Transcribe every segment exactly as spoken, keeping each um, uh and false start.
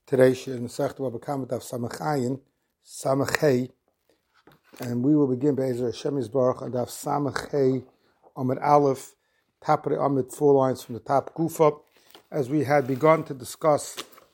Today, Shir Nesach Baba Kamat of Samachayin, Samachay, and we will begin by Ezra Hashem Yisbarach and of Samachay Amid Aleph, top of the Amid, four lines from the top Gufa, as we had begun to discuss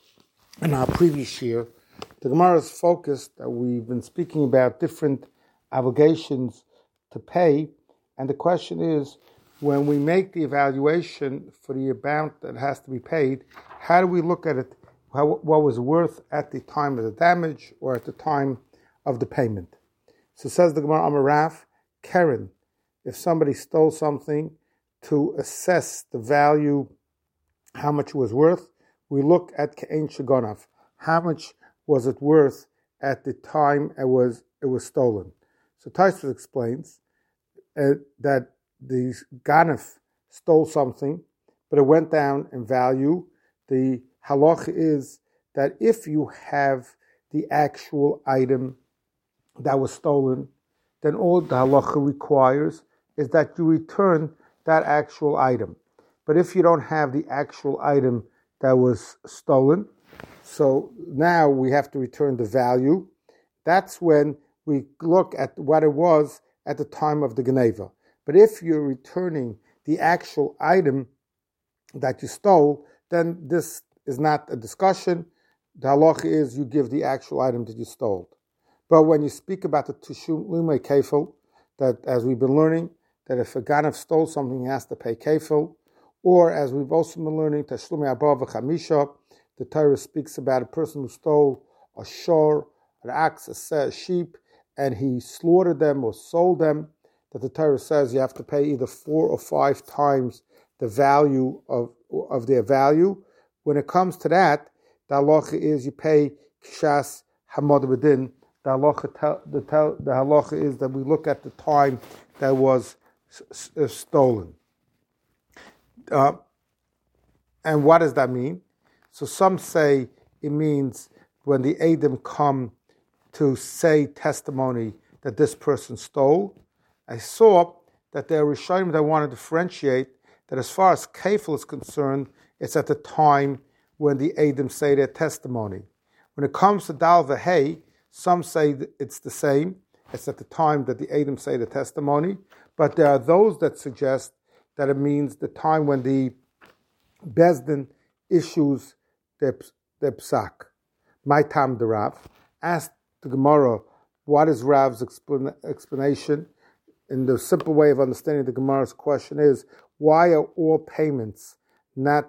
in our previous year. The Gemara is focused that we've been speaking about different obligations to pay, and the question is, when we make the evaluation for the amount that has to be paid, how do we look at it? How, what was worth at the time of the damage or at the time of the payment? So says the Gemara Amaraf, Karen, if somebody stole something, to assess the value, how much it was worth, we look at Ke'en Shagonav. How much was it worth at the time it was it was stolen? So Tosfos explains uh, that the Ganef stole something, but it went down in value. The halacha is that if you have the actual item that was stolen, then all the halacha requires is that you return that actual item. But if you don't have the actual item that was stolen, so now we have to return the value. That's when we look at what it was at the time of the Geneva. But if you're returning the actual item that you stole, then this is not a discussion. The halacha is you give the actual item that you stole. But when you speak about the Tishum Lumei Kefil, that as we've been learning, that if a Ganav stole something, he has to pay Kefil, or as we've also been learning, Tashlumi Abba v'Chamisha, the Torah speaks about a person who stole a shor, an ox, a sheep, and he slaughtered them or sold them, that the Torah says you have to pay either four or five times the value of, of their value. When it comes to that, the halacha is you pay kshas hamad b'din. The halacha, the, the halacha is that we look at the time that was s- s- stolen. Uh, and what does that mean? So some say it means when the Edom come to say testimony that this person stole. I saw that there are Rishonim that want to differentiate that as far as kefil is concerned, it's at the time when the Edom say their testimony. When it comes to Dal V'Hei, some say that it's the same. It's at the time that the Edom say the testimony. But there are those that suggest that it means the time when the Bezdin issues their, their psak. My tam the Rav. Asked the Gemara, what is Rav's explan- explanation? And the simple way of understanding the Gemara's question is, why are all payments not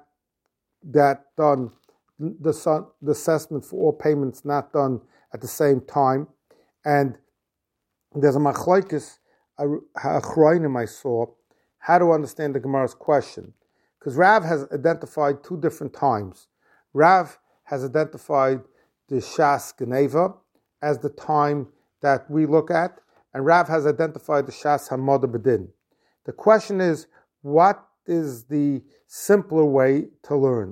that done, the, son, the assessment for all payments not done at the same time? And there's a machlokes ha'achroinim I saw, how to understand the Gemara's question. Because Rav has identified two different times. Rav has identified the Shas Geneva as the time that we look at, and Rav has identified the Shas Hamad B'din. The question is, what is the simpler way to learn?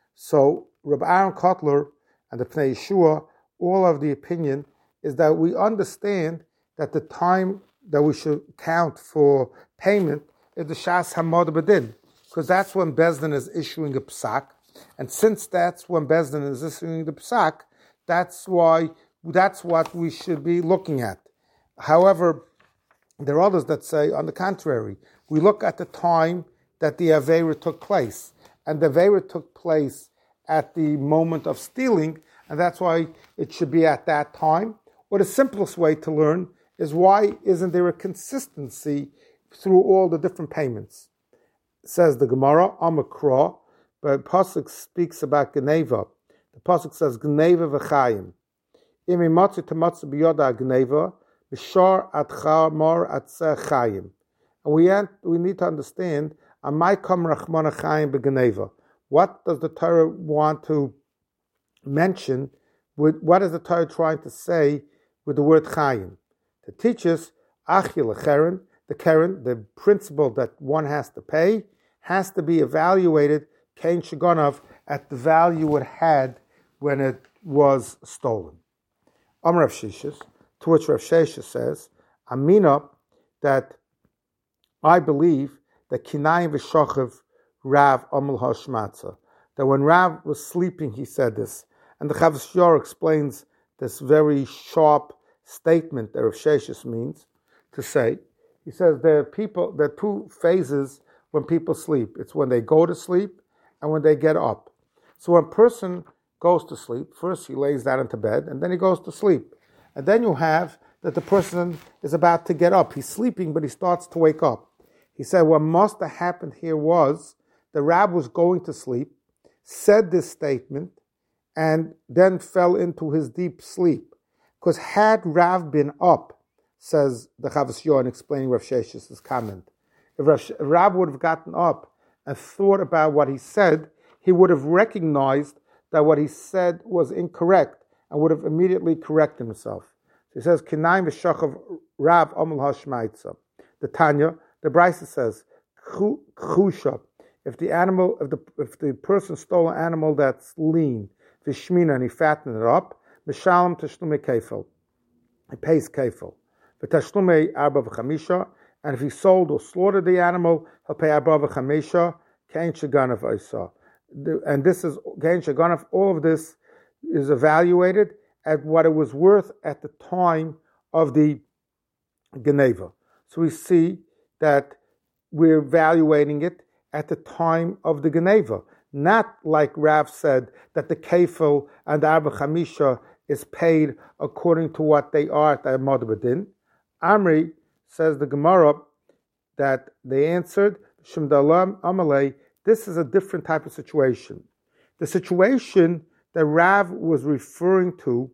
So Rabbi Aaron Kotler and the Pnei Yeshua all of the opinion is that we understand that the time that we should count for payment is the Shas Hamad B'din, because that's when Bezdin is issuing a psak, and since that's when Bezdin is issuing the psak, that's why that's what we should be looking at. However, there are others that say, on the contrary, we look at the time that the Aveira took place. And the Aveira took place at the moment of stealing, and that's why it should be at that time. Or the simplest way to learn is, why isn't there a consistency through all the different payments? Says the Gemara, Amakra, but Pasuk speaks about Geneva. The Pasuk says, Geneva v'chayim. Imi matzu tematzu biyoda Geneva, Bishar atcha mar atzeh chayim. And we, we need to understand, Amai kam rachmana chayim begeneva. What does the Torah want to mention? With, what is the Torah trying to say with the word chayim? To teach us, achil keren, the keren, the principle that one has to pay, has to be evaluated, kein shagonav, at the value it had when it was stolen. Amar Rav Shishis, to which Rav Shesha says, Amina, that I believe that Kinayim v'shochav Rav Amul Hashmatza, that when Rav was sleeping, he said this, And the Chavos Yair explains this very sharp statement that Rav Sheshes means to say. He says there are people, there are two phases when people sleep. It's when they go to sleep and when they get up. So when a person goes to sleep, first he lays down into bed and then he goes to sleep. And then you have that the person is about to get up. He's sleeping, but he starts to wake up. He said what must have happened here was the Rab was going to sleep, said this statement, and then fell into his deep sleep. Because had Rav been up, says the Chavos Yair in explaining Rav Sheshes' comment, if Rav, Rav would have gotten up and thought about what he said, he would have recognized that what he said was incorrect and would have immediately corrected himself. So he says, Kinaim v'shachav Rav amul hashmaitza. The Tanya, the Brisa says, Chusha, if the animal, if the if the person stole an animal that's lean, v'shmina, and he fattened it up, Mishalem tashlumei kefil. He pays kefil. V'tashlumei arba v'chamisha, and if he sold or slaughtered the animal, he'll pay arba v'chamisha, kein sheganav oisa. And this is kein sheganav. All of this is evaluated at what it was worth at the time of the geneva. So we see that we're evaluating it at the time of the geneva, not like Rav said that the kefil and the arba chamisha is paid according to what they are at the Amad B'Din. Amri says the Gemara that they answered, Shemdalam Amalei, this is a different type of situation. The situation that Rav was referring to,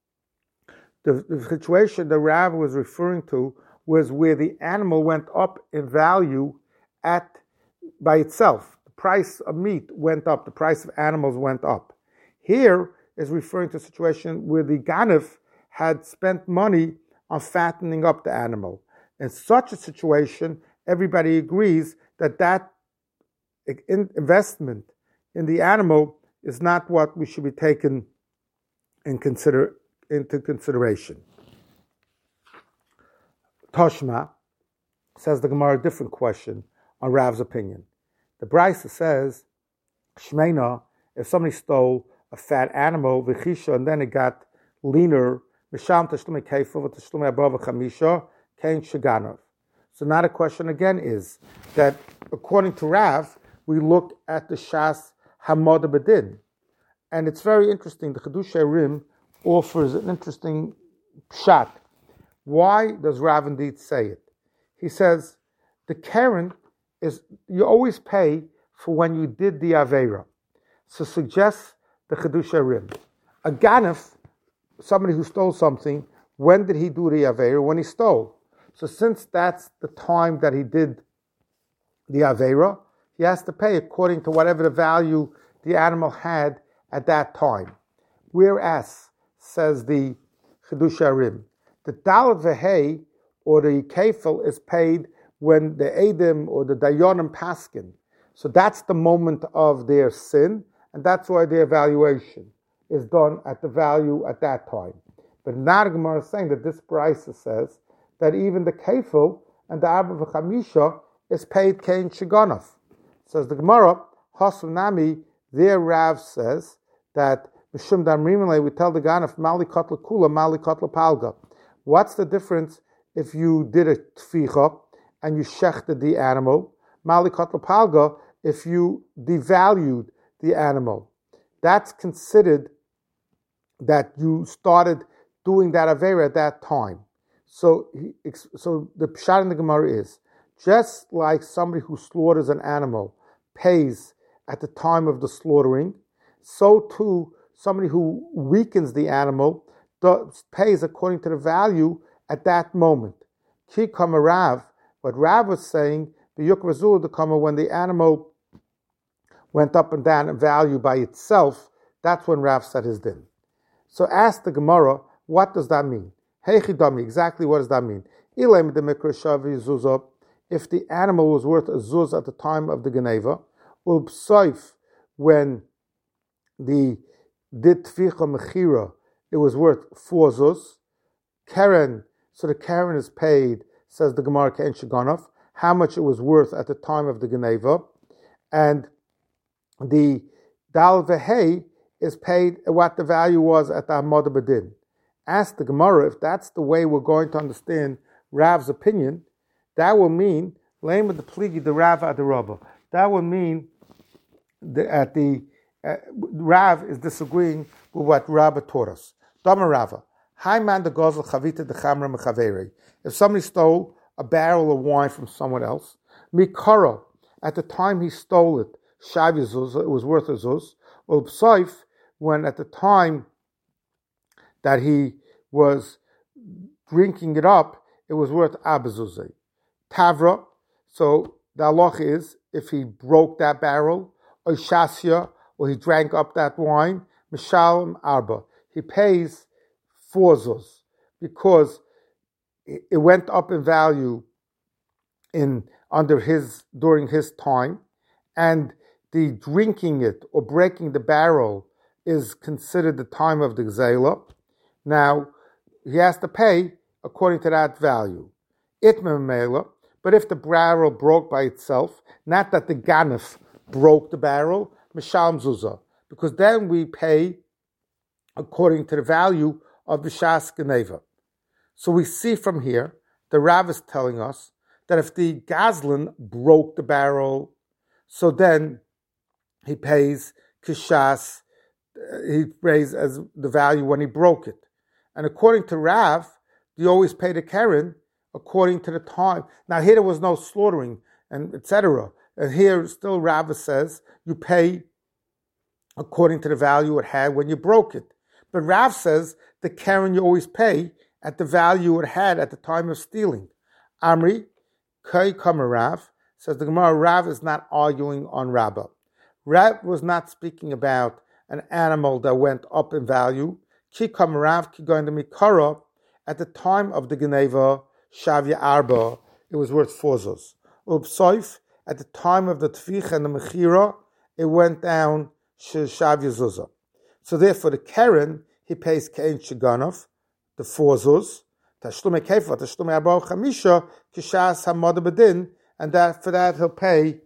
the, the situation that Rav was referring to was where the animal went up in value at by itself. The price of meat went up, the price of animals went up. Here is referring to a situation where the Ganef had spent money on fattening up the animal. In such a situation, everybody agrees that that investment in the animal is not what we should be taken in consider, into consideration. Toshma says the Gemara a different question on Rav's opinion. The Brisa says, Shmeina, if somebody stole a fat animal, v'chisha, and then it got leaner, misham tashlumei kefil v'tashlumei arba v'chamisha, kein sheganov. So now the question again is that according to Rav, we look at the Shas Hamad B'Din. And it's very interesting. The Chiddushei Rim offers an interesting pshat. Why does Rav indeed say it? He says, the Karen is, you always pay for when you did the Aveira. So suggests the Chiddushei Rim. A Ganef, somebody who stole something, when did he do the Aveira? When he stole. So since that's the time that he did the Aveira, he has to pay according to whatever the value the animal had at that time. Whereas, says the Chiddushei Rim, the Dalet V'Hei, or the Kefil, is paid when the Edim or the Dayanim paskin. So that's the moment of their sin, and that's why the evaluation is done at the value at that time. But now the Gemara is saying that this Brisa says that even the Kefil and the Arba V'Chamisha is paid Kein Sheganov. Says the Gemara, Hasul Nami, there Rav says that Mishum Damrimale, we tell the Ganef, Mali Kotla Kula, Mali Kotla Palga. What's the difference if you did a tficha and you shechted the animal? Mali Kotla Palga, if you devalued the animal. That's considered that you started doing that Avera at that time. So, so the pshat in the Gemara is, just like somebody who slaughters an animal pays at the time of the slaughtering, so too somebody who weakens the animal does, pays according to the value at that moment. Ki kama Rav, what Rav was saying, the Yuk Razul the kama, when the animal went up and down in value by itself, that's when Rav said his din. So ask the Gemara, what does that mean? Heichidami, exactly what does that mean? Ilem de mikra shavi zuzah, if the animal was worth a zuz at the time of the Geneva, ul psoif, when the did tficha mechira, it was worth four zuz. Karen, so the Karen is paid, says the Gemara Kein Sheganov, how much it was worth at the time of the Geneva, and the dal vehei is paid what the value was at the Hamada Badin. Ask the Gemara, if that's the way we're going to understand Rav's opinion, that will mean Lame the Pligi the Rav at the Rabba. That would mean that at the uh, Rav is disagreeing with what Rabba taught us. Dama Rava, Hai man the Gozel Chavita the Chamra Mechaveri. If somebody stole a barrel of wine from someone else, Mikara, at the time he stole it, Shavi Zuz, it was worth a Zuz, or Psaif, when at the time that he was drinking it up, it was worth Abazuzay. Tavra, so the halach is, if he broke that barrel, or Shasya, or he drank up that wine, Mishalim Arba, he pays four zuz, because it went up in value in under his during his time, and the drinking it or breaking the barrel is considered the time of the gzela. Now he has to pay according to that value. Itma mela, but if the barrel broke by itself, not that the ganef broke the barrel, mishal zuzah, because then we pay according to the value of the shas geneva. So we see from here, the Rav is telling us that if the gazlan broke the barrel, so then he pays kishas, he pays as the value when he broke it. And according to Rav, you always pay the keren according to the time. Now here there was no slaughtering and et cetera. And here still Rav says you pay according to the value it had when you broke it. But Rav says the keren you always pay at the value it had at the time of stealing. Amri, Kai Kamer Rav, says the Gemara, Rav is not arguing on Rabbah. Rav was not speaking about an animal that went up in value. Ki Kamer Rav, ki going to Mikara, at the time of the Geneva, Shavya Arba, it was worth four zuz. Upsoif, at the time of the Tvich and the Mechira, it went down Shavya Zuzah. So therefore the keren, he pays Kein Shiganov, the four zuz, Tashlume Kefa, Tashlume Arba Chamisha, Kishas Hamada Bedin, and that for that he'll pay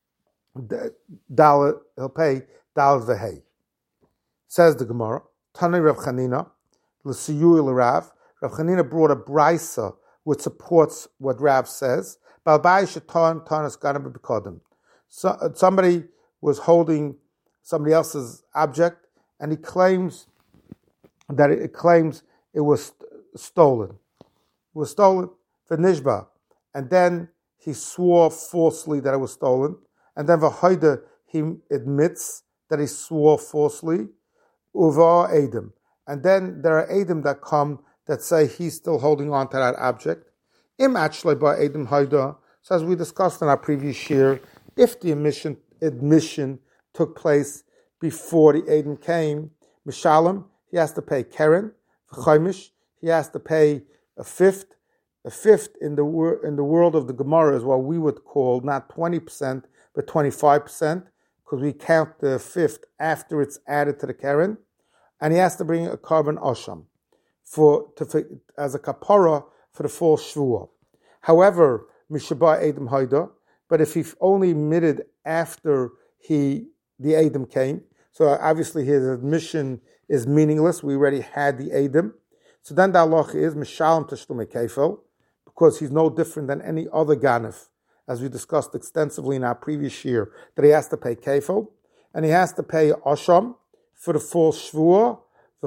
Dal he'll pay Dal Vehei. Says the Gemara, Tani Rav Chanina, L'Siyui L'Rav, Rav Chanina brought a brisa which supports what Rav says. Balbai Shatan Tanas Ganab B'Kodim. So somebody was holding somebody else's object, and he claims that it, it claims it was stolen. It was stolen for Nishba. And then he swore falsely that it was stolen. And then V'Hoida, he admits that he swore falsely. Uva Adam. And then there are Adam that come that say he's still holding on to that object. Im actually by Adam Hoida. So as we discussed in our previous year, if the admission, admission took place before the Adam came, Mishalim, he has to pay keren. V'Chaimish, he has to pay a fifth. A fifth in the wor- in the world of the Gemara is what we would call not twenty percent, but twenty-five percent, because we count the fifth after it's added to the keren. And he has to bring a carbon osham for, to, as a kapara for the full shvuah. However, Mishabah Adam Haida, but if he only admitted after he the Adam came, so obviously his admission is meaningless. We already had the Adam. So then the halach is Mishalim Tashlume Kefel, because he's no different than any other ganef, as we discussed extensively in our previous year, that he has to pay kefel, and he has to pay osham for the full shvuah.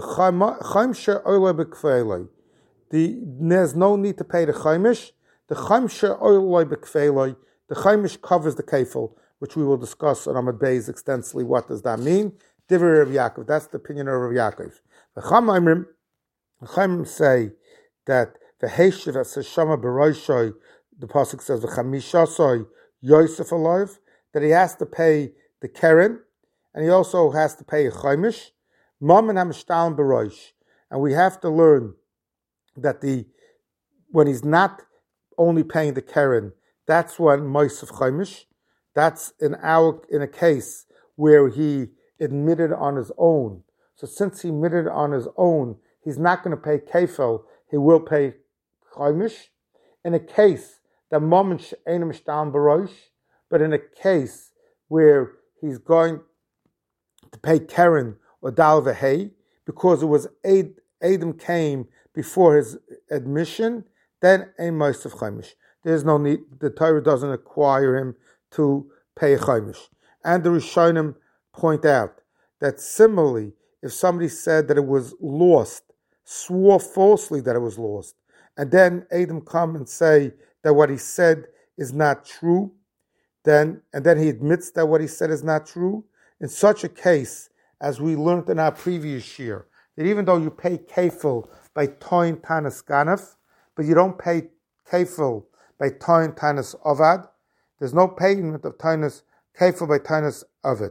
The There's no need to pay the chaimish. The chaimshe oiloi bekveiloi, the chaimish covers the kefel, which we will discuss on Amud Beis extensively. What does that mean? Divrei Rav Yaakov. That's the opinion of Rav Yaakov. The Chamaimrim, the Chaimim say that the Heishiv as Shama Beroishoi, the pasuk says the Chamishasoi Yosef alive, that he has to pay the keren, and he also has to pay a chaimish. Mom and Hamishtalim Beroish, and we have to learn that the when he's not only paying the keren, that's when Moisef chaimish. That's in our in a case where he admitted on his own. So since he admitted on his own, he's not going to pay kefel. He will pay chaimish. In a case that moment einam shtam barosh, but in a case where he's going to pay keren or dal v'hei, because it was Ad, Adam came before his admission, then a Mosef Chaimish. There's no need, the Torah doesn't require him to pay a Chaimish. And the Rishonim point out that similarly, if somebody said that it was lost, swore falsely that it was lost, and then Adam come and say that what he said is not true, then and then he admits that what he said is not true, in such a case, as we learned in our previous year, that even though you pay kefil by toin tanis ganef, but you don't pay kefil by toin tanis ovad, there's no payment of tanis kefil by tanis ovad.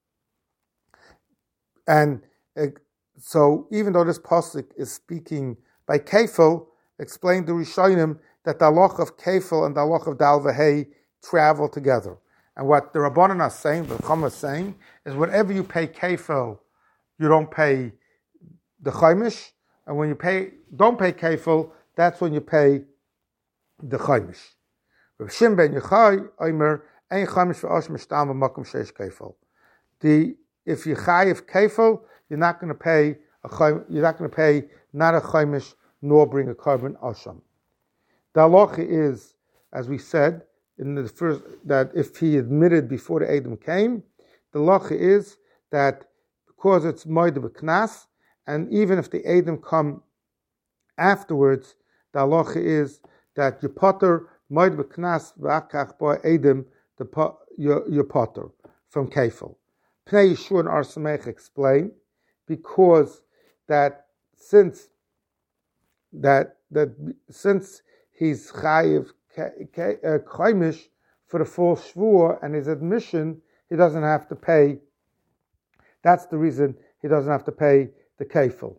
And uh, so, even though this pasuk is speaking by kefil, explained the Rishonim that the halach of kefil and the halach of dal v'hei travel together. And what the Rabbanan are saying, the Chacham is saying, is whenever you pay kefil, you don't pay the chaimish, and when you pay don't pay kefil, that's when you pay the chaimish. Rav Shimon ben Yochai Omer ein chaimish v'osh mishtam v'makom sheish kefil. The if you chayiv kefil, you're not going to pay a chaim, you're not going to pay not a chaimish nor bring a carbon asham. The halacha is, as we said in the first, that if he admitted before the Adam came, the halacha is that because it's moed b'knas, and even if the Adam come afterwards, the halacha is that you potter moed b'knas v'akach ba Adam the your potter from kefil. Pnei Yeshua and Ar Samech explain because that since that that since he's chayiv chaimish for the full shvur and his admission, he doesn't have to pay. That's the reason he doesn't have to pay the kefil.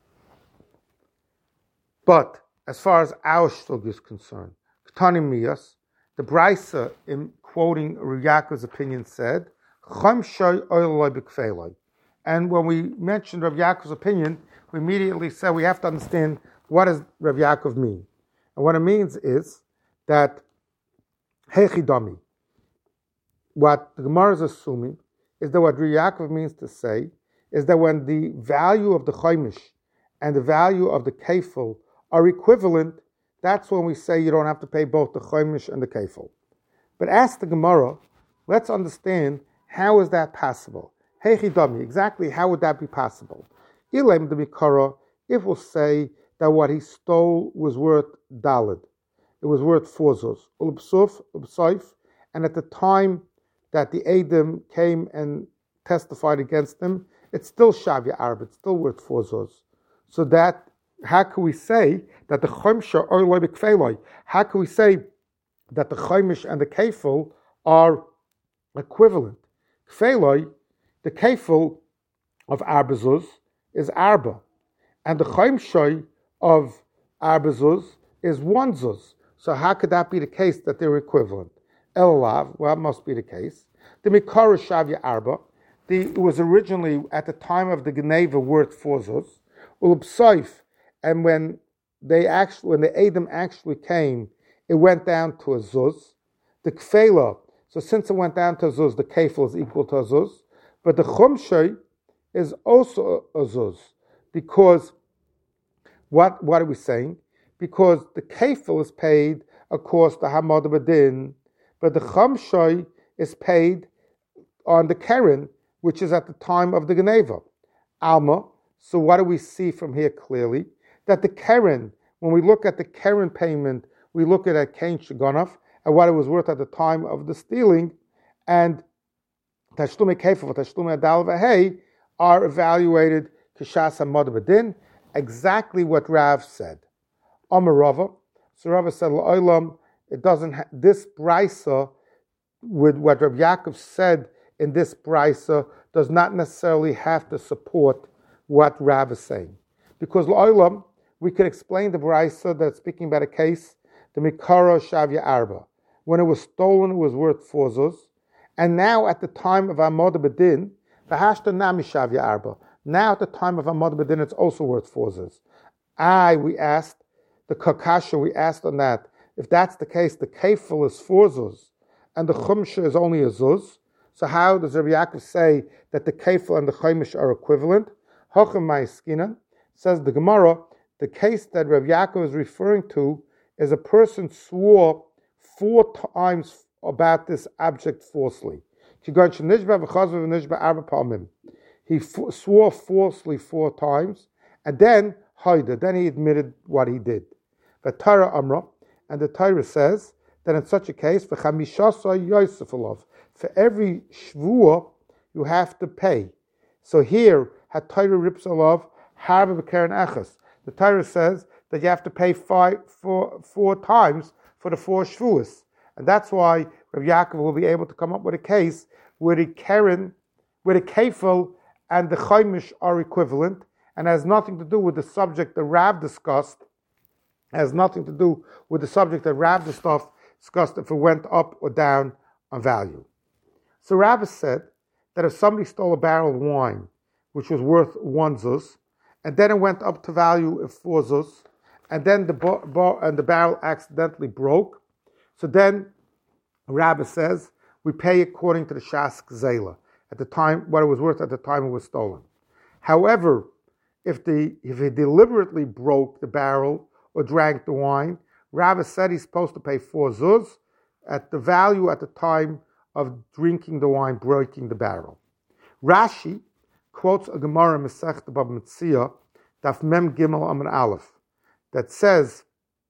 But as far as our shtug is concerned, K'tanim Miyas, the Brisa, in quoting Rav Yaakov's opinion, said, "Chamshay oiloi b'kfeloi." And when we mentioned Rav Yaakov's opinion, we immediately said we have to understand what does Rav Yaakov mean. And what it means is that Hechidami, what the Gemara is assuming is that what Rav Yaakov means to say is that when the value of the chaimish and the value of the kefil are equivalent, that's when we say you don't have to pay both the chaimish and the kefil. But ask the Gemara, let's understand how is that possible. Hechidami, exactly how would that be possible? Ilem the Mikara, if we'll say that what he stole was worth dalid, it was worth four zuz, ulbsuf, ulbsaif, and at the time that the Adam came and testified against him, it's still shavya arb, it's still worth four zuz. So that, how can we say that the chaimish are loy b'kfeloi? How can we say that the chaimish and the kefil are equivalent? Kfeloi, the kefil of arba zuz is arba, and the chaimish of arba zuz is one zuz. So how could that be the case that they're equivalent? Elalav, well, that must be the case. The Mikara Shavya Arba, the, it was originally at the time of the Geneva worth four zuz. Ulubsaif, and when they actually, when the Adam actually came, it went down to a zuz. The Kfela, so since it went down to a zuz, the kefil is equal to a zuz. But the Chumshay is also a, a zuz, because what what are we saying? Because the kefil is paid, of course, the hamad b'din, but the chamshay is paid on the keren, which is at the time of the geneva. Alma. So what do we see from here clearly? That the keren, when we look at the keren payment, we look at a kain shagonov and what it was worth at the time of the stealing, and tashlume kefil, tashlume adal v'hei are evaluated kishas hamad b'din, exactly what Rav said. Amar Rava, so Rava said, L'olam, it doesn't. Ha- this brisa, with what Rav Yaakov said in this brisa, does not necessarily have to support what Rav is saying, because L'olam, we could explain the brisa that's speaking about a case, the Mikara Shavya Arba, when it was stolen, it was worth four zuz, and now at the time of Amod B'din, the Hashta Nami Shavya Arba, now at the time of Amod B'din, it's also worth four zuz. I, we asked. The kakasha, we asked on that, if that's the case, the kefil is four zuz, and the chumsha is only a zuz, So how does Rabbi Yaakov say that the kefil and the chaimish are equivalent? Hochem ma'askinan, says the Gemara, the case that Rabbi Yaakov is referring to is a person swore four times about this object falsely. He swore falsely four times, and then haida, then he admitted what he did. The Torah Amra, and the Torah says that in such a case, for every shvuah you have to pay. So here, Torah rips alav harba b'keren echas. The Torah says that you have to pay five, four, four times for the four shvuas, and that's why Rav Yaakov will be able to come up with a case where the keren, where the kefil and the chaimish are equivalent, and has nothing to do with the subject that Rav discussed. Has nothing to do with the subject that Rav discussed if it went up or down on value. So Rav said that if somebody stole a barrel of wine, which was worth one zuz, and then it went up to value of four zuz, and then the bar, bar, and the barrel accidentally broke, so then Rav says we pay according to the Shas Gzela, at the time what it was worth at the time it was stolen. However, if the if he deliberately broke the barrel or drank the wine, Rav said he's supposed to pay four zuz at the value at the time of drinking the wine, breaking the barrel. Rashi quotes a Gemara Masechta Bava Metzia, Daf Mem Gimel Amud Aleph, that says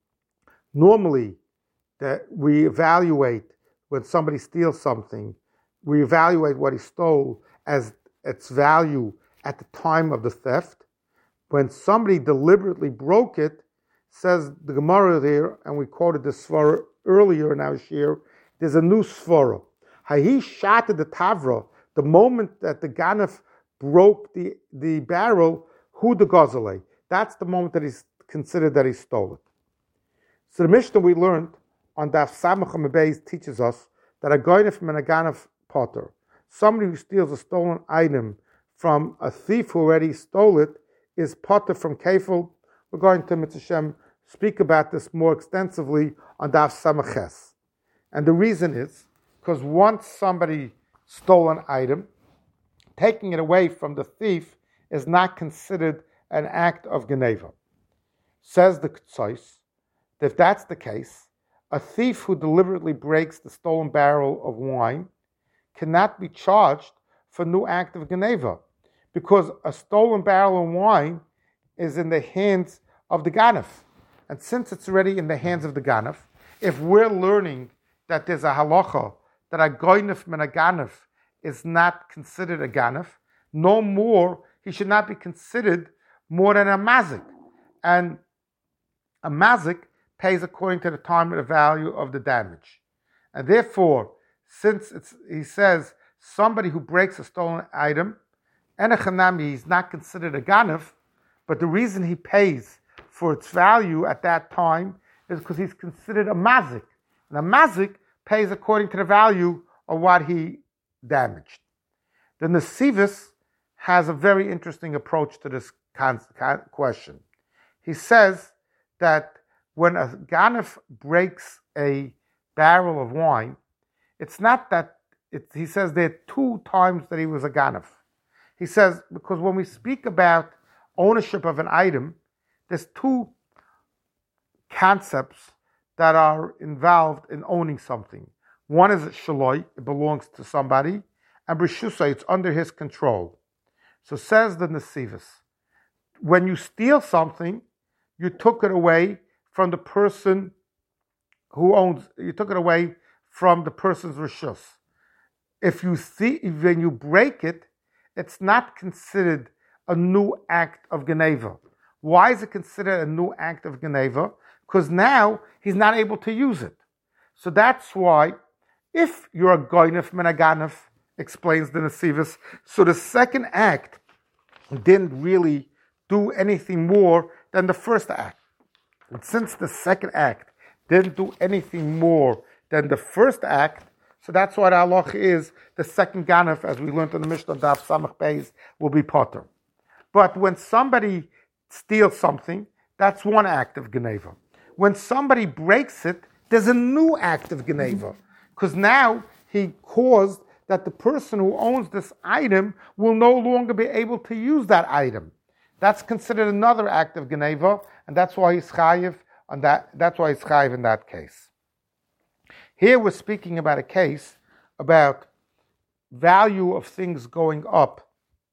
normally that we evaluate when somebody steals something, we evaluate what he stole as its value at the time of the theft. When somebody deliberately broke it, says the Gemara there, and we quoted the Svara earlier in our shir, there's a new Svara. He shattered the Tavra, the moment that the Ganef broke the, the barrel, who the Gozale. That's the moment that he's considered that he stole it. So the Mishnah we learned on Daf Samach Beis teaches us that a Goynef and a Ganef potter, somebody who steals a stolen item from a thief who already stole it, is potter from kefil. We're going to, Mitzvah Shem, speak about this more extensively on Daf Samaches. And the reason is, because once somebody stole an item, taking it away from the thief is not considered an act of Geneva. Says the K'tsois, that if that's the case, a thief who deliberately breaks the stolen barrel of wine cannot be charged for new act of Geneva, because a stolen barrel of wine is in the hands of the Ganef. And since it's already in the hands of the Ganef, if we're learning that there's a halacha that a goynef min a Ganef is not considered a Ganef, no more, he should not be considered more than a mazik. And a mazik pays according to the time and the value of the damage. And therefore, since it's, he says somebody who breaks a stolen item, enechanami, he's not considered a Ganef, but the reason he pays for its value at that time is because he's considered a mazik. And a mazik pays according to the value of what he damaged. The Nesivis has a very interesting approach to this con- con- question. He says that when a Ganef breaks a barrel of wine, it's not that, it, he says there are two times that he was a Ganef. He says, because when we speak about ownership of an item, there's two concepts that are involved in owning something. One is shaloi, it belongs to somebody, and b'shusa, it's under his control. So says the Nesivis, when you steal something, you took it away from the person who owns, you took it away from the person's rishus. If you see, when you break it, it's not considered a new act of Geneva. Why is it considered a new act of Geneva? Because now he's not able to use it. So that's why, if you're a goynef min a ganef, explains the Nesivis, so the second act didn't really do anything more than the first act. And since the second act didn't do anything more than the first act, so that's why the halach is the second ganef, as we learned in the Mishnah Daf Samach Beis, will be potter. But when somebody steals something, that's one act of Geneva. When somebody breaks it, there's a new act of Geneva, because now he caused that the person who owns this item will no longer be able to use that item. That's considered another act of Geneva, and that's why he's chayiv on that. That's why he's chayiv in that case. Here we're speaking about a case about value of things going up,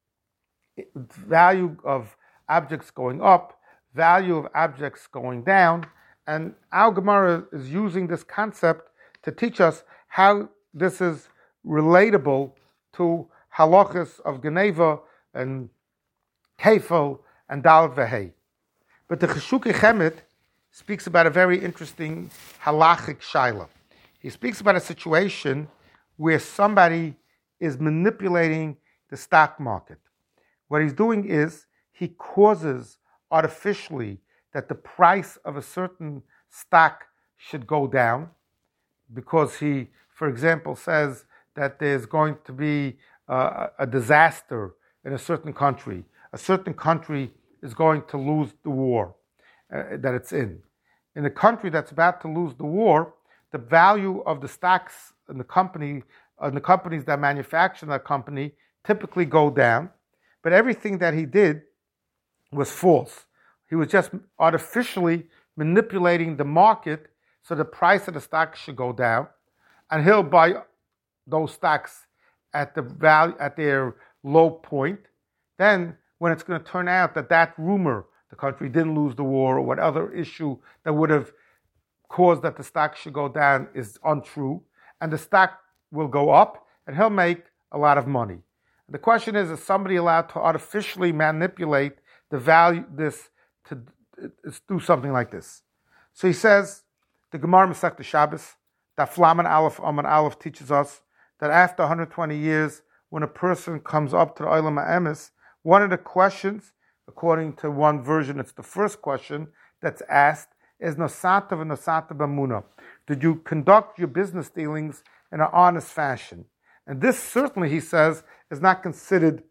value of objects going up, value of objects going down, and our Gemara is using this concept to teach us how this is relatable to halachas of Geneva and Kefil and Dal Vehei. But the Cheshukei Chemet speaks about a very interesting halachic shaila. He speaks about a situation where somebody is manipulating the stock market. What he's doing is he causes artificially that the price of a certain stock should go down because he, for example, says that there's going to be uh, a disaster in a certain country. A certain country is going to lose the war uh, that it's in. In a country that's about to lose the war, the value of the stocks in the company, uh, the companies that manufacture that company, typically go down. But everything that he did was false. He was just artificially manipulating the market so the price of the stock should go down, and he'll buy those stocks at the value at their low point. Then, when it's going to turn out that that rumor, the country didn't lose the war, or what other issue that would have caused that the stock should go down is untrue, and the stock will go up, and he'll make a lot of money. The question is, is somebody allowed to artificially manipulate the value, this, to, to do something like this? So he says, the Gemara Masechta Shabbos, that Flaman Aleph Aman Aleph teaches us that after one hundred twenty years, when a person comes up to the Olam HaEmes, one of the questions, according to one version, it's the first question that's asked, is Nosata v'Nosata b'Amuna. Did you conduct your business dealings in an honest fashion? And this certainly, he says, is not considered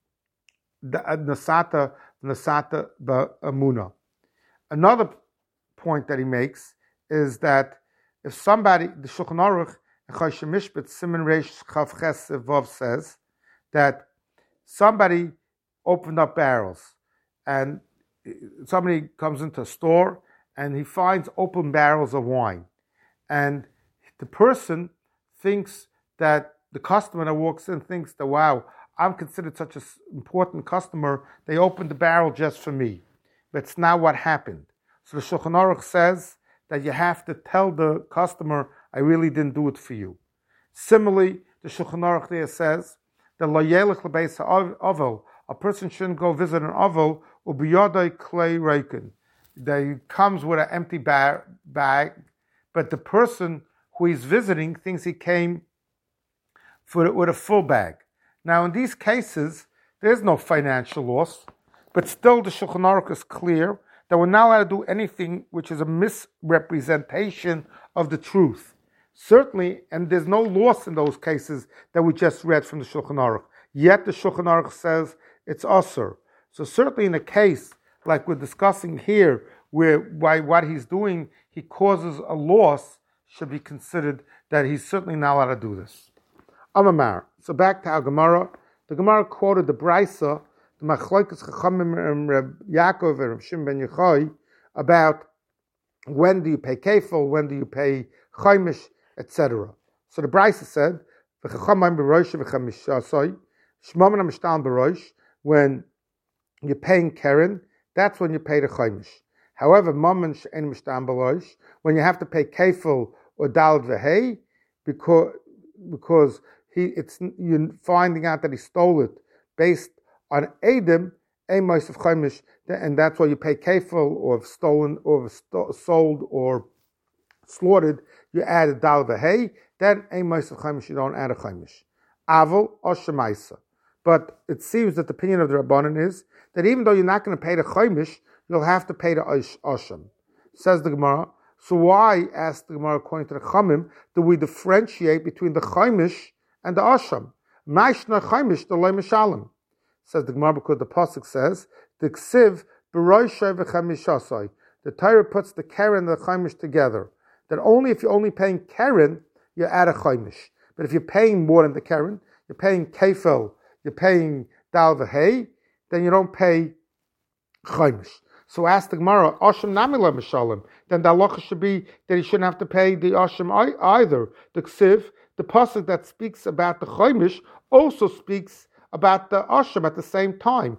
Nosata v'Nosata b'Amuna. Another point that he makes is that if somebody, the Shulchan Aruch, Choshen Mishpat, Siman Reish Chav Ches Vav says that somebody opened up barrels, and somebody comes into a store and he finds open barrels of wine, and the person thinks that the customer that walks in thinks that, wow, I'm considered such an important customer, they opened the barrel just for me. But it's not what happened. So the Shulchan Aruch says that you have to tell the customer, I really didn't do it for you. Similarly, the Shulchan Aruch there says that lo yelech lebeis ha'ovel, a person shouldn't go visit an ovel, ubiyodai klei reikin. That he comes with an empty bar, bag, but the person who he's visiting thinks he came for, with a full bag. Now, in these cases, there's no financial loss, but still the Shulchan Aruch is clear that we're not allowed to do anything which is a misrepresentation of the truth. Certainly, and there's no loss in those cases that we just read from the Shulchan Aruch. Yet the Shulchan Aruch says it's usur. So certainly in a case like we're discussing here, where by what he's doing, he causes a loss, should be considered that he's certainly not allowed to do this. Amamar. So back to our Gemara. The Gemara quoted the Brisa, the Machlokes Chachamim and Reb Yaakov and Reb Shimon ben Yochai, about when do you pay kefil, when do you pay chaimish, et cetera. So the Brisa said, "V'chachamim b'rosh v'chamisasoi, shmamim amishtal b'rosh." When you're paying keren, that's when you pay the chaimish. However, mammon she'en mishtal b'rosh, when you have to pay kefil or dal v'hei, because because he it's you're finding out that he stole it based on Edom, Amos of Chaimish, and that's why you pay kefil, or if stolen, or if sto- sold, or slaughtered, you add a dal v'hei, then Amos of Chaimish, you don't add a Chaimish. Aval or Shemaisa. But it seems that the opinion of the Rabbanan is that even though you're not going to pay the Chaimish, you'll have to pay the Osham. Says the Gemara, so why, asked the Gemara according to the Chamim, do we differentiate between the Chaimish and the Osham? Ma'ishna Chaimish the loy mishalim. Says the Gemara, because the pasuk says the ksiv b'roishay v'chamisasai. The Torah puts the keren and the chaimish together. That only if you're only paying keren, you add a chaimish. But if you're paying more than the Keren, you're paying Kefel, you're paying Dal V'Hei, then you don't pay Chaimish. So ask the Gemara, Osham Namila Mishalim, then the halacha should be that he shouldn't have to pay the Osham either. The Ksiv, the pasuk that speaks about the Chaimish, also speaks about the Osham at the same time.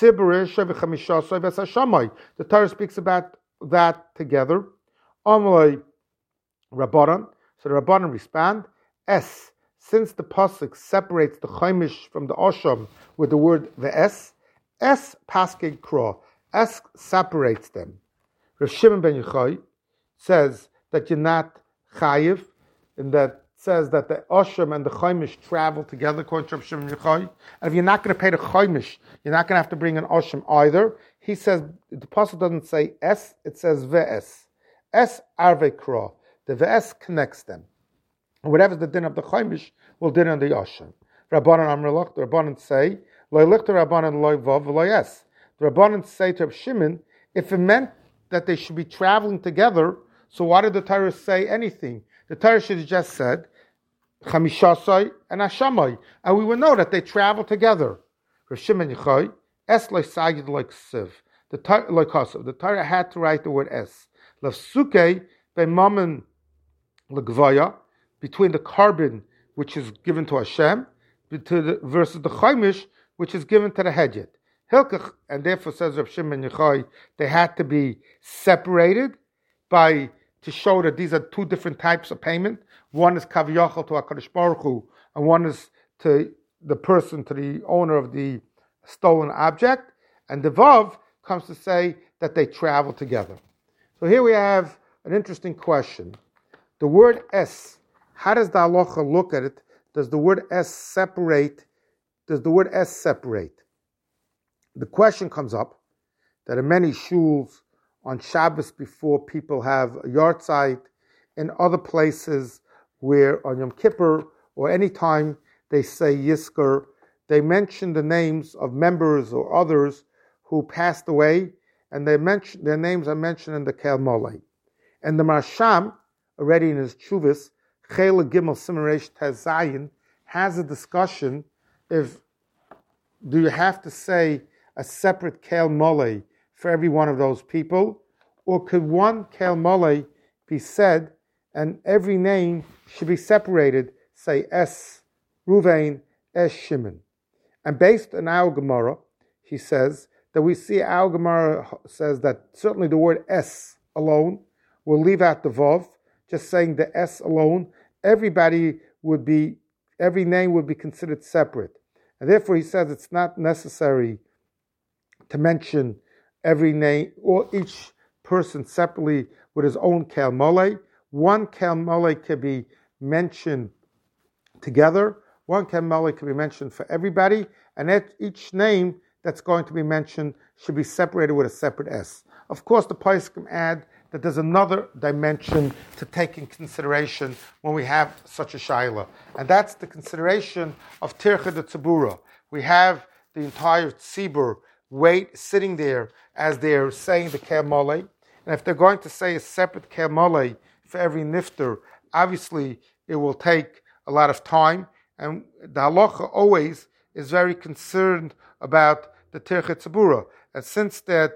The Torah speaks about that together. Amalei Rabbanan. So the Rabbanan respond, S, since the pasuk separates the Chaimish from the Osham with the word the S, S paskei kra. S separates them. Rav Shimon ben Yochai says that you're not chayiv, and that says that the Osham and the Chaimish travel together, according to Rav Shimon ben Yochai. And if you're not going to pay the Chaimish, you're not going to have to bring an Osham either. He says, the pasuk doesn't say S, it says V'es. S arve kra. The V'es connects them. And whatever's the din of the Chaimish will din on the Osham. Rabbanan Amrulach, the Rabbanan say, Lo lichta Rabbanan loy vav loy es. The Rabbanan say to Rav Shimon, if it meant that they should be traveling together, so why did the Torah say anything? The Torah should have just said, Chamishasai and Hashamai, and we would know that they travel together. Rav Shimon Yochai, Es loy sagid like siv. The Torah, like Kosev, the Torah had to write the word Es. Lavsuke be'mamen legvaya, between the carbon which is given to Hashem, to the, versus the Chaimish which is given to the Hedjit. Hilkach, and therefore says Rav Shimon Yochai, they had to be separated by to show that these are two different types of payment. One is kaviyachal to HaKadosh Baruch Hu, and one is to the person, to the owner of the stolen object. And the Vav comes to say that they travel together. So here we have an interesting question. The word Es, how does the halacha look at it? Does the word Es separate? Does the word Es separate? The question comes up that in many shuls on Shabbos before people have a yard site, in other places where on Yom Kippur or any time they say Yizkor, they mention the names of members or others who passed away, and they mention their names are mentioned in the Kel Molei. And the Marsham, already in his Chuvas, Chela Gimel Simaresh Tazayin, has a discussion if do you have to say a separate Kel Molei for every one of those people, or could one Kel Molei be said and every name should be separated, say Es Ruvain, Es Shimon. And based on our Gemara, he says that we see our Gemara says that certainly the word Es alone will leave out the Vav, just saying the S alone, everybody would be, every name would be considered separate. And therefore he says it's not necessary to mention every name or each person separately with his own Kel Molei. One Kel Molei can be mentioned together. One Kel Molei can be mentioned for everybody. And each name that's going to be mentioned should be separated with a separate S. Of course, the Poskim add that there's another dimension to take in consideration when we have such a shaila. And that's the consideration of Tircha de Tzibura. We have the entire tzibur wait, sitting there as they're saying the Kel Molei. And if they're going to say a separate Kel Molei for every nifter, obviously it will take a lot of time. And the halacha always is very concerned about the Tircha Tzibura. And since that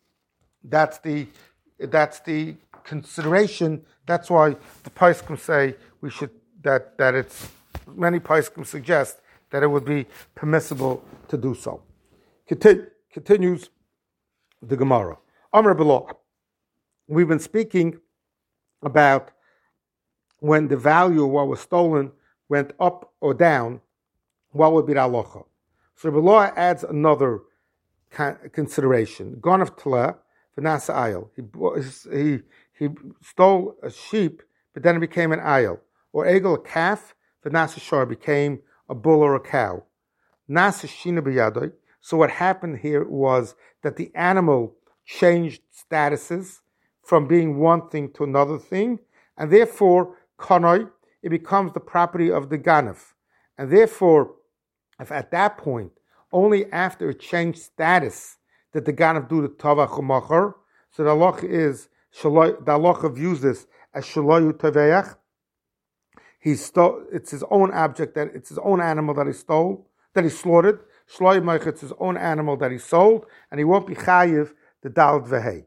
that's the that's the consideration, that's why the Poskim say we should that that it's many Poskim suggest that it would be permissible to do so. Continue, continues the Gemara. Amar B'lo. We've been speaking about when the value of what was stolen went up or down, what would be the halacha? So B'lo adds another consideration. Gonav Tla v'nasa ayil. He he he stole a sheep, but then it became an ayil. Or egel, a calf, v'nasa shor, became a bull or a cow. Nasa shina b'yadoi. So what happened here was that the animal changed statuses from being one thing to another thing, and therefore, kanoi, it becomes the property of the ganav. And therefore, if at that point, only after it changed status, did the ganav do the tavach u'machar, so the halacha is, the halacha views this as shaloyu taveach, He stole. It's his own object that it's his own animal that he stole, that he slaughtered. Shloi Moich, it's his own animal that he sold, and he won't be chayiv the Daled Vehei.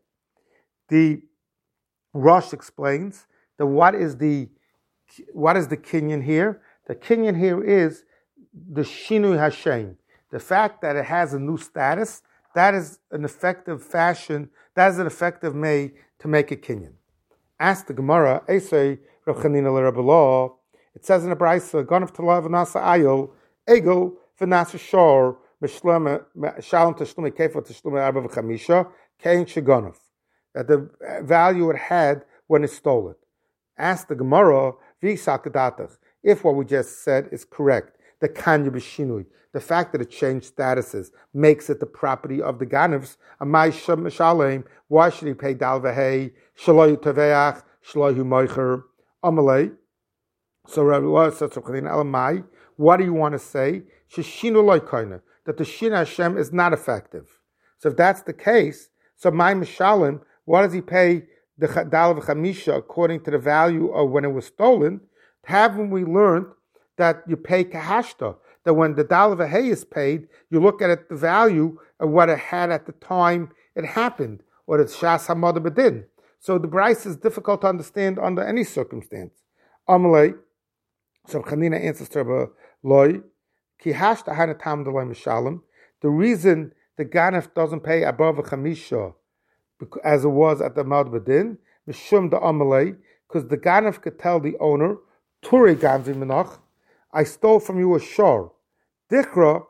The Rosh explains that what is the what is the kinyan here? The kinyan here is the Shinui Hashem, the fact that it has a new status. That is an effective fashion. That is an effective way to make a kinyan. Ask the Gemara, Esei Rav Chanina l'Rabbi. It says in the Brisa, Ganav Talav Nasa Ayol Egel V'Nasa Shor Mishlema Shalom Tashlumi Kefo Tashlumi Arba V'Chamisha Kein Sheganav. That the value it had when it stole it. Ask the Gemara, V'Sakadatach, if what we just said is correct, the Kanya B'Shinui, the fact that it changed statuses makes it the property of the Ganavs. Amai Shalem, why should he pay Dal V'Hei, Shaloyu Taveach, Shaloyu Moicher, Amalei? So Rabbi Allah says, Elamai, what do you want to say? Sheshinu Loikaina, that the Shin Hashem is not effective. So if that's the case, so my Mishalim, what does he pay the Dal V'Chamisha according to the value of when it was stolen? Haven't we learned that you pay Kahashta, that when the Dal V'Hei is paid, you look at it, the value of what it had at the time it happened, or it's Shas HaMada B'Din. So the Bryce is difficult to understand under any circumstance. Amalei, so Chanina answers to Rabbi Loi, Ki hashta hana tam deloi mishalim. The reason the Ganef doesn't pay above a Chamisha, as it was at the Mad B'Din, Mishum the Amalei, because the Ganef could tell the owner, Turi Ganvi Menach, I stole from you a shor. Dichra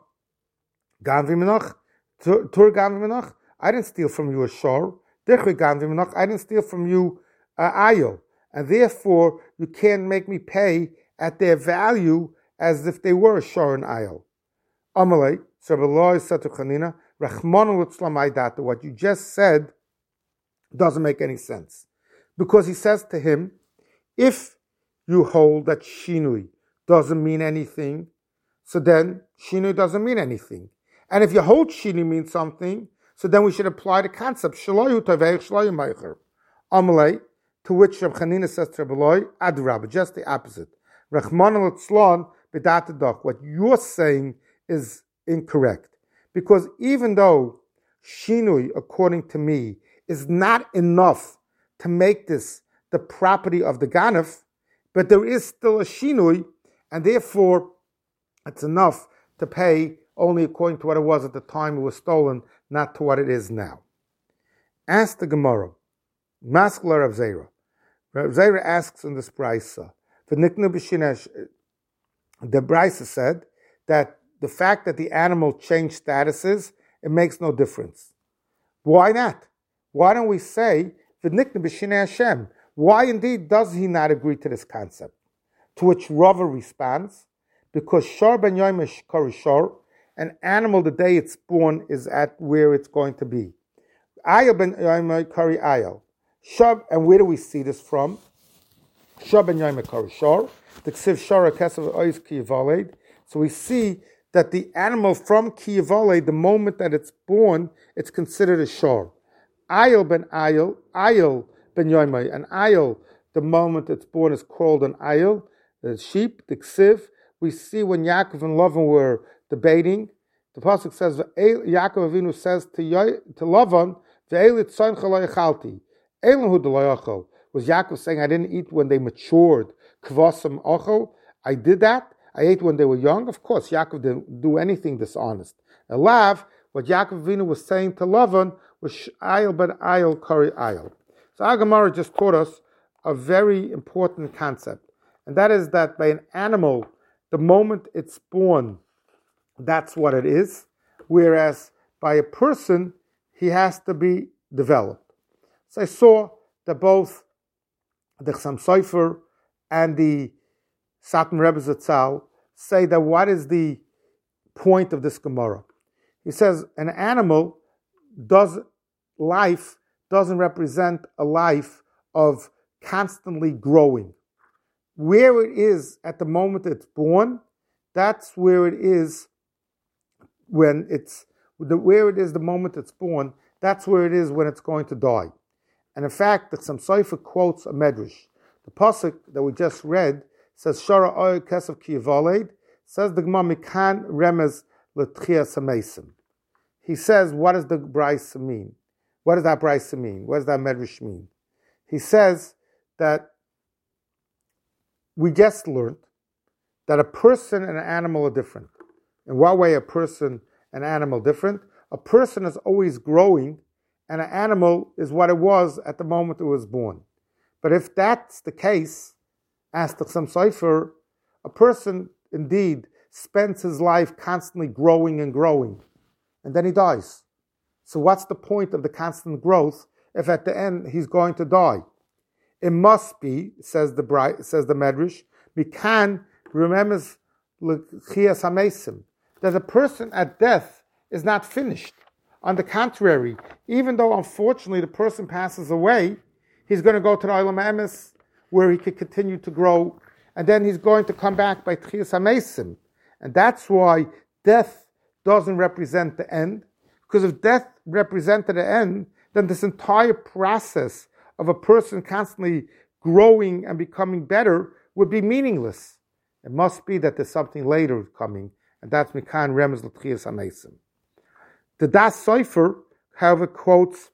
Ganvi Menach, Turi Ganvi Menach, I didn't steal from you a shor. Dichra Ganvi Menach, I didn't steal from you a ayil. And therefore, you can't make me pay at their value as if they were a shor and ayil. Amalei, so Rabbi said to Chanina, Rachmanu l'tzlam aydata, what you just said doesn't make any sense. Because he says to him, if you hold that shinui doesn't mean anything, so then shinui doesn't mean anything. And if you hold shinui means something, so then we should apply the concept shaloyu taveich shaloyu meicher. Amalei, to which Rabbi Chanina says to Rabbi Loi, Adrabah, just the opposite. Rachmanu l'tzlan b'datadach, what you're saying is incorrect. Because even though shinui, according to me, is not enough to make this the property of the Ganef, but there is still a shinui, and therefore it's enough to pay only according to what it was at the time it was stolen, not to what it is now. Ask the Gemara, Maskler Rav Zera. Rav Zera asks in this Brisa, the Brisa said that the fact that the animal changed statuses, it makes no difference. Why not? Why don't we say V'nikna b'shinei Hashem? Why indeed does he not agree to this concept? To which Rava responds, because Shor ben Yoimish Kari Shor, an animal the day it's born is at where it's going to be. Ayel ben Yoimish Kari Ayel. Shor, and where do we see this from? Shor ben Yoimish Kari Shor. The Ksiv Shor Kesav Ois Ki Yivoled. So we see that the animal from Ki Yivoled, the moment that it's born, it's considered a Shor. Ayel ben Ayel, Ayel ben Yoimai, an Ayel, the moment it's born is called an Ayel, the sheep, the Ksiv. We see when Yaakov and Lavan were debating, the Pasuk says, Yaakov Avinu says to, Yo, to Lavan, was Yaakov saying, I didn't eat when they matured, kvasam ochel? I did that? I ate when they were young? Of course, Yaakov didn't do anything dishonest. Elav, what Yaakov Avinu was saying to Lavan was Ayel ben Ayel Kari Ayel. So our Gemara just taught us a very important concept, and that is that by an animal, the moment it's born, that's what it is, whereas by a person, he has to be developed. So I saw that both the Chassam Sofer and the Satan Rebbe Zatzal say that what is the point of this Gemara? He says an animal does life doesn't represent a life of constantly growing. Where it is at the moment it's born, that's where it is when it's where it is the moment it's born, that's where it is when it's going to die. And in fact, the Chassam Sofer quotes a medrash. The pasuk that we just read says Shara Oy Kesef Kiyavaled, says the Gemara Mikan Remez L'Tchias HaMeisim. He says, what does the Brisa mean? What does that Brisa mean? What does that Medrash mean? He says that we just learned that a person and an animal are different. In what way a person and an animal different? A person is always growing, and an animal is what it was at the moment it was born. But if that's the case, as the Chassam Sofer, a person indeed spends his life constantly growing and growing, and then he dies. So what's the point of the constant growth if at the end he's going to die? It must be, says the bright, says the Medrash, Mikan remembers l'chias hamesim, that a person at death is not finished. On the contrary, even though unfortunately the person passes away, he's going to go to the Olam Emes where he could continue to grow, and then he's going to come back by Tchias HaMeisim. And that's why death doesn't represent the end, because if death represented the end, then this entire process of a person constantly growing and becoming better would be meaningless. It must be that there's something later coming, and that's Mikan Remez L'Tchias HaMeisim. The Das Sofer, however, quotes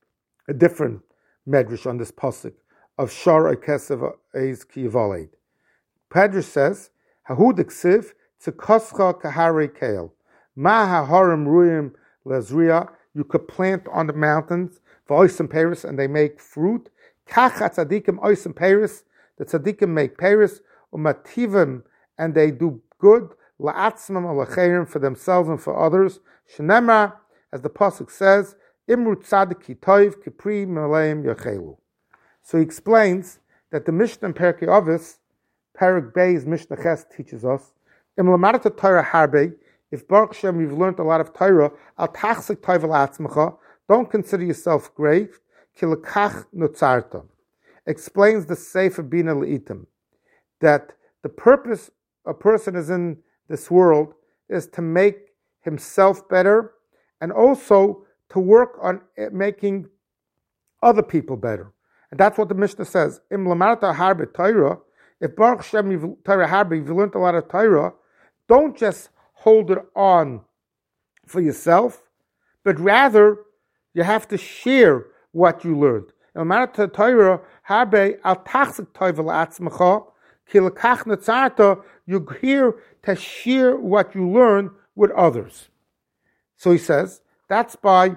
a different medrash on this pasuk of Shar Kesev Eis Kiyavaled. Pedrash says, "Hahu d'ksiv tzekoscha kahare keil ma haharim ruyim lezriya." You could plant on the mountains for oisim peris, and they make fruit. Kach tzadikim oisim peris. The tzadikim make peris umativim, and they do good la'atzmam alacherim, for themselves and for others. Shenema, as the pasuk says, Imru tzadik kitoiv kipri maleim yachelu. So he explains that the Mishnah in Perkei Avos, Perek Bey's Mishnah Ches teaches us, Im lamarta Torah harbe, if Baruch Hashem you've learned a lot of Torah, al tachzik toiv al'atzmecha, don't consider yourself great, ki lekach nutzarta. Explains the Sefer Bina L'Itim, that the purpose a person is in this world is to make himself better, and also to work on making other people better. And that's what the Mishnah says. Im lamarta harbe Torah, if Baruch Hashem you've Torah harbe, you've learned a lot of Torah, don't just hold it on for yourself, but rather you have to share what you learned. Im lamarta Torah harbe al tachzik toiv al'atzmecha ki lekach netzarta, you're here to share what you learn with others. So he says, that's by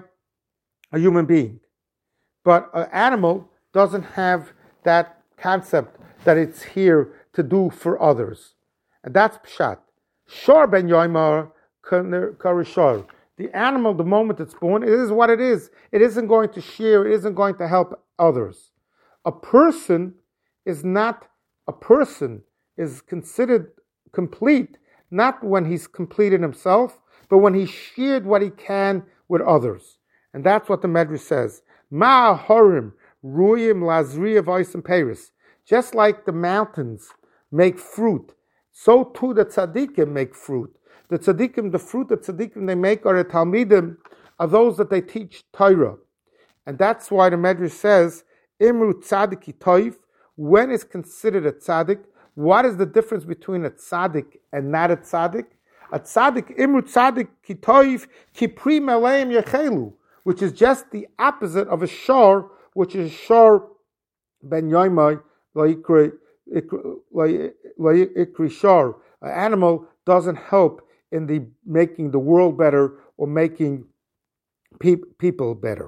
a human being. But an animal doesn't have that concept that it's here to do for others. And that's pshat. Shor ben yoimar karishor. The animal, the moment it's born, it is what it is. It isn't going to share, it isn't going to help others. A person is not, a person is considered complete, not when he's completed himself, but when he shared what he can with others. And that's what the Medrash says. Ma horim ruyim lazriya v'osim peris. Just like the mountains make fruit, so too the tzaddikim make fruit. The tzaddikim, the fruit that tzaddikim they make are the talmidim, are those that they teach Torah. And that's why the Medrash says, Imru tzaddik toiv, when is considered a tzaddik? What is the difference between a tzaddik and not a tzaddik? A tzaddik, imru tzaddik kitoiv kipri maleim yachelu, which is just the opposite of a shor, which is shor ben yoimai laikri ikri shor. An animal doesn't help in the making the world better or making pe- people better.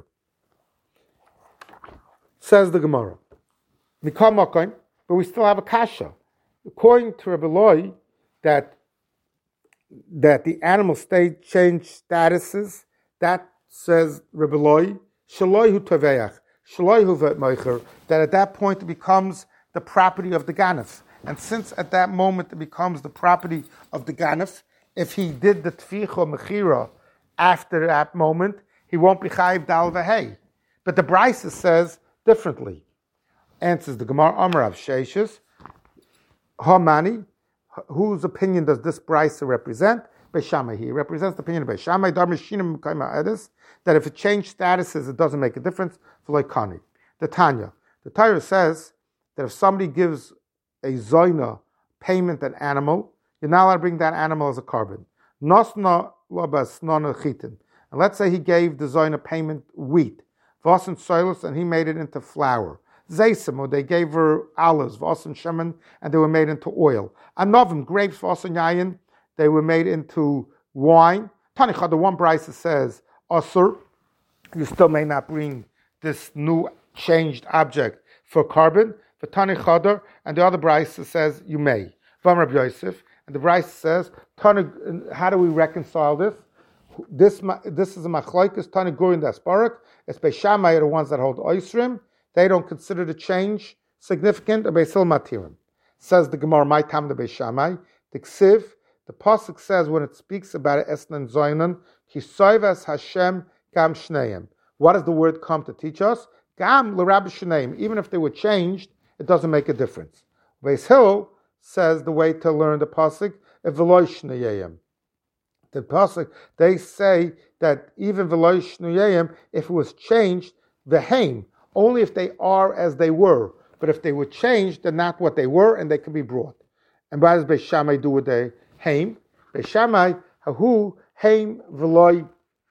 Says the Gemara. But we still have a kasha. According to Rebbe Loi, that that the animal state changed statuses, that says Rebbe Loi, Shaloi hu toveach, Shaloi hu v'meicher, that at that point it becomes the property of the ganef. And since at that moment it becomes the property of the ganef, if he did the tficha mechira after that moment, he won't be chayiv dal v'hei. But the Brisa says differently. Answers the Gemara, Amar Rav Sheshes, Hamani, whose opinion does this Brisa represent? Beis Shammai. He represents the opinion of Beis Shammai, that if it changed statuses, it doesn't make a difference. The Tanya. The Torah says that if somebody gives a zoina payment an animal, you're not allowed to bring that animal as a carbon. Nosna labas nona chitin. And let's say he gave the Zoyna payment wheat, Vosen soilus, and he made it into flour. Zaysim, or they gave her olives, Vosen shemen, and they were made into oil. Anovim, grapes, Vosen yayin, they were made into wine. Tanicha, the one brisa says, Osur, you still may not bring this new changed object for carbon. For Tani Chodor, and the other brisa says you may. Vam Rabbi Yosef, and the brisa says, Tani, how do we reconcile this? This this is a machlokes Tani Gurin Dasparak. It's Beis Shammai, the ones that hold Oisrim. They don't consider the change significant. Beis Hillel Matirim. Says the Gemara, my tam the Beis Shammai. The Ksiv, the pasuk says when it speaks about it, Esnan Zoinan, Kisoivas Hashem Gam Shneim. What does the word come to teach us? Gam l'Rabbi Shneim. Even if they were changed, it doesn't make a difference. Beis Hillel says the way to learn the pasuk, V'lo Shneyayim. The pasuk, they say that even V'lo Shneyayim, if it was changed, v'heim, only if they are as they were. But if they were changed, they're not what they were, and they can be brought. And why does Beis Shammai do with the heim? Beis Shammai, hahu heim v'lo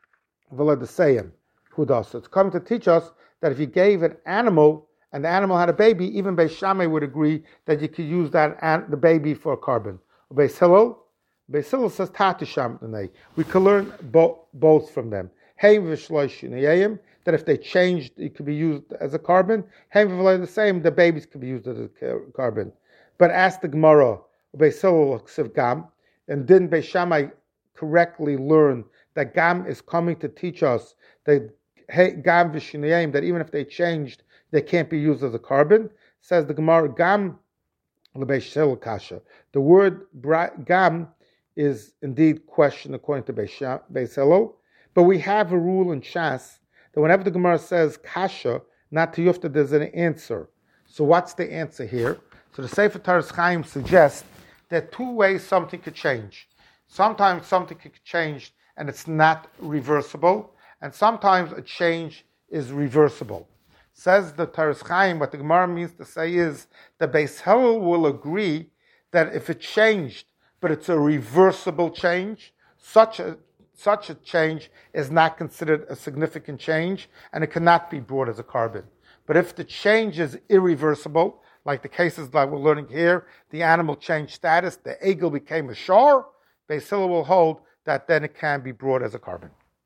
v'lo desayim. Who does? So it's coming to teach us that if you gave an animal and the animal had a baby, even Beis Shammai would agree that you could use that an, the baby for a carbon. Beis Hillel, Beis Hillel says Tatisham. We can learn bo- both from them. Heim v'shloishinayim, that if they changed, it could be used as a carbon. Heim v'lo the same, the babies could be used as a carbon. But ask the Gemara, Beis Hillel ksiv gam, and didn't Beis Shammai correctly learn that gam is coming to teach us that gam v'shinayim, that even if they changed, they can't be used as a carbon? Says the Gemara, gam l'Beis Hillel kasha. The word gam is indeed questioned according to Beis Hillel, but we have a rule in Shas that whenever the Gemara says kasha, not to yufta, there's an answer. So what's the answer here? So the Sefer Taras Chaim suggests that two ways something could change. Sometimes something could change and it's not reversible, and sometimes a change is reversible. Says the Taras Chaim, what the Gemara means to say is that Beis Hillel will agree that if it changed, but it's a reversible change, such a such a change is not considered a significant change, and it cannot be brought as a carbon. But if the change is irreversible, like the cases that we're learning here, the animal changed status, the eagle became a shor, Beis Hillel will hold that then it can be brought as a carbon.